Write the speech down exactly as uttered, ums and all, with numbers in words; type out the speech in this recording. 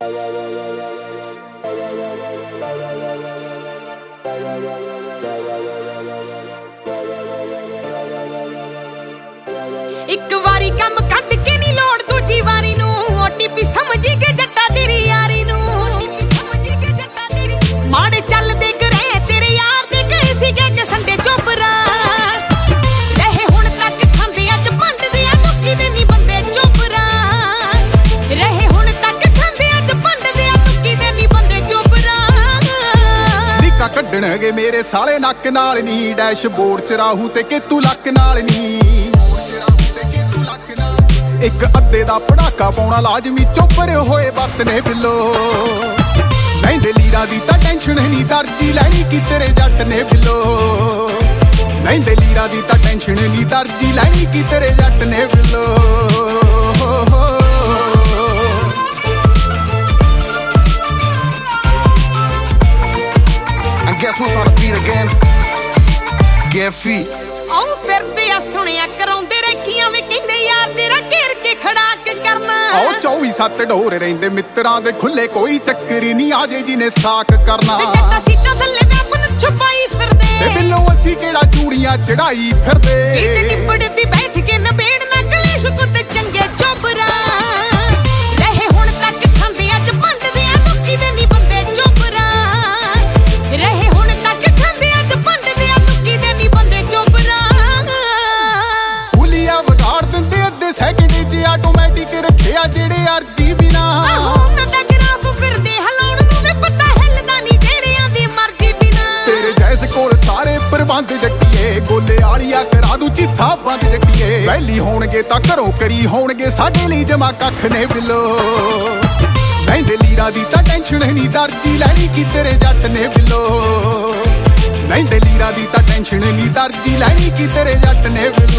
ਇੱਕ ਵਾਰੀ ਕੰਮ ਕੱਢ ਕੇ ਨਹੀਂ ਲੋੜ ਦੂਜੀ ਵਾਰੀ ਨੂੰ ਓਟੀਪੀ ਸਮਝ ਕੇ ਜੱਟਾ ਤੇਰੀ ਯਾਰੀ ਨੂੰ ਮਾੜੇ ਚੱਲਦੇ ਕਰੇ ਤੇਰੇ ਯਾਰ ਦੇ ਕਹੇ ਸੀ ਕਿ ਸੰਡੇ ਚੋਪਰਾ ਰਹੇ ਹੁਣ ਤੱਕ ਖਾਂਦੇ ਅੱਜ ਭੰਡਦੇ ਆ ਮੁੱਕੀ ਦੇ ਨਹੀਂ ਬੰਦੇ ਚੋਪਰਾ ਰਹੇ ਹੁਣ ਤੱਕ ਖਾਂਦੇ ਅੱਜ ਭੰਡਦੇ ਆ ਮੁੱਕੀ ਦੇ ਨਹੀਂ ਬੰਦੇ ਚੋਪਰਾ ਨਿੱਕਾ ਕੱਢਣਗੇ ਮੇਰੇ ਸਾਲੇ ਨੱਕ ਨਾਲ ਨੀ ਡੈਸ਼ਬੋਰਡ ਚ ਰਾਹੂ ਤੇ ਕਿਤੂ ਲੱਕ ਨਾਲ ਨੀ ਇੱਕ ਅੱਧੇ ਦਾ ਪੜਾਕਾ ਪਾਉਣਾ ਲਾਜ਼ਮੀ ਚੋਪਰੇ ਹੋਏ ਵਕਤ ਨੇ ਬਿੱਲੋ ਲੈਂਦੇ ਲੀਰਾਂ ਦੀ ਤਾਂ ਟੈਨਸ਼ਨ ਨਹੀਂ ਦਰਜੀ ਲੈਣੀ ਕਿ ਤੇਰੇ ਜੱਟ ਨੇ ਬਿੱਲੋ ਲੈਂਦੇ ਲੀਰਾਂ ਦੀ ਤਾਂ ਟੈਨਸ਼ਨ ਨਹੀਂ ਦਰਜੀ ਲੈਣੀ ਕਿ ਤੇਰੇ ਜੱਟ ਨੇ ਬਿੱਲੋ I guess what's on the beat again? Get feet. ਆਉ ਫਿਰਦੇ ਆ ਸੁਣਿਆ ਕਰਾਉਂਦੇ ਰੱਖੀਆਂ ਵੇ ਕਹਿੰਦੇ ਯਾਰ ਤੇਰਾ ਘੇਰ ਕੇ ਖੜਾਕ ਕਰਨਾ ਆਓ ਚੌਵੀ ਸੱਤ ਢੋਰ ਰਹਿੰਦੇ ਮਿੱਤਰਾਂ ਦੇ ਖੁੱਲੇ ਕੋਈ ਚੱਕਰ ਹੀ ਨਹੀਂ ਆਜੇ ਜਿਹਨੇ ਸਾਕ ਕਰਨਾ ਤੇ ਜੱਟਾ ਸੀਟਾਂ ਥੱਲੇ ਮੈਂ ਆਪਨ ਛੁਪਾਈ ਫਿਰਦੇ ਤੇ ਬਿੱਲੋ ਅਸੀਂ ਕਿਹੜਾ ਚੂੜੀਆਂ ਚੜਾਈ ਫਿਰਦੇ ਤੇ ਟਿੱਪੜ ਦੀ ਬੈਠ ਕੇ ਨਬੇੜ ਨਾ ਕਲੇਸ਼ ਕੁੱਤੇ ਚੰਗੇ ਚੋਬਰਾ ਰਹੇ ਹੁਣ ਤੱਕ ਖਾਂਦੇ ਅੱਜ ਭੰਡਦੇ ਆ ਮੁੱਕੀ ਦੇ ਨਹੀਂ ਬੰਦੇ ਚੋਬਰਾ ਰਹੇ ਹੁਣ ਤੱਕ ਖਾਂਦੇ ਅੱਜ ਭੰਡਦੇ ਆ ਮੁੱਕੀ ਦੇ ਨਹੀਂ ਬੰਦੇ ਚੋਬਰਾ ਹੁਲੀਆ ਵਿਗਾੜ ਦਿੰਦੇ ਅੱਧੇ ਸੈਕਿੰਡ ਚ ਆਟੋਮੈਟਿਕ ਰੱਖਿਆ ਜਿਹੜੇ ਅਰਜੀ ਬਿਨਾ ਆਹੋ ਨਾ ਗਰਾਫ ਫਿਰਦੇ ਹਲਾਉਣ ਨੂੰ ਵੀ ਪਤਾ ਹਿੱਲਦਾ ਨਹੀਂ ਜਿਹੜਿਆਂ ਦੀ ਮਰਜ਼ੀ ਬਿਨਾ ਤੇਰੇ ਜੈਸ ਕੋਲ ਸਾਰੇ ਪ੍ਰਬੰਧ ਜੱਟੀਏ ਗੋਲੇ ਆਲੀਆ ਕਰਾ ਦੂ ਚਿੱਥਾ ਬੰਦ ਜੱਟੀਏ ਵੈਲੀ ਹੋਣਗੇ ਤਾਂ ਘਰੋਂ ਕਰੀ ਹੋਣਗੇ ਸਾਡੇ ਲਈ ਜਮਾ ਕੱਖ ਨੇ ਬਿੱਲੋ ਲੈਂਦੇ ਲੀਰਾਂ ਦੀ ਤਾਂ ਟੈਨਸ਼ਨ ਨਹੀਂ ਦਰਜੀ ਲੈਣੀ ਕਿ ਤੇਰੇ ਜੱਟ ਨੇ ਬਿੱਲੋ ਲੈਂਦੇ ਲੀਰਾਂ ਦੀ ਤਾਂ ਟੈਨਸ਼ਨ ਨਹੀਂ ਦਰਜੀ ਲੈਣੀ ਕਿ ਤੇਰੇ ਜੱਟ ਨੇ ਬਿੱਲੋ